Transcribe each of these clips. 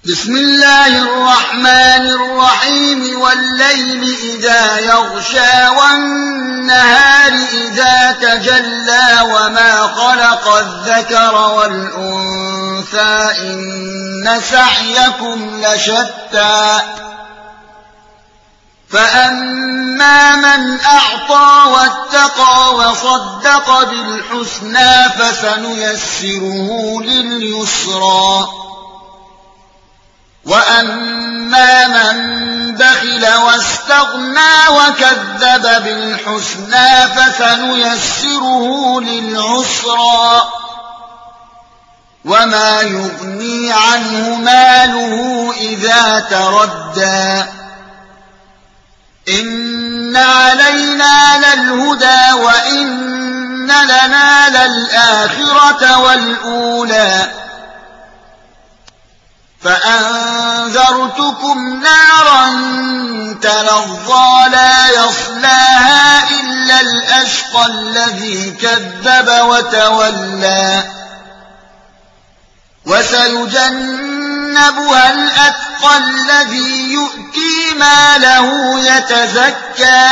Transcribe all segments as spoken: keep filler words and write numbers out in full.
بسم الله الرحمن الرحيم والليل إذا يغشى والنهار إذا تجلى وما خلق الذكر والأنثى إن سعيكم لشتى فأما من أعطى واتقى وصدق بالحسنى فسنيسره لليسرى وأما من بخل واستغنى وكذب بالحسنى فسنيسره للعسرى وما يغني عنه ماله إذا تردى إن علينا للهدى وإن لنا للآخرة والأولى فأنذرتكم نارا تلظى لا يصلاها إلا الأشقى الذي كذب وتولى وسيجنبها الأتقى الذي يؤتي ماله يتزكى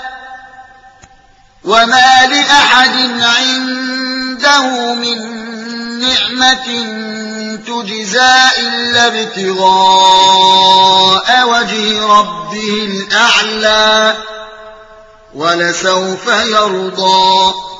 وما لأحد عنده من نعمة تجزى إلا ابتغاء وجه ربه الأعلى ولسوف يرضى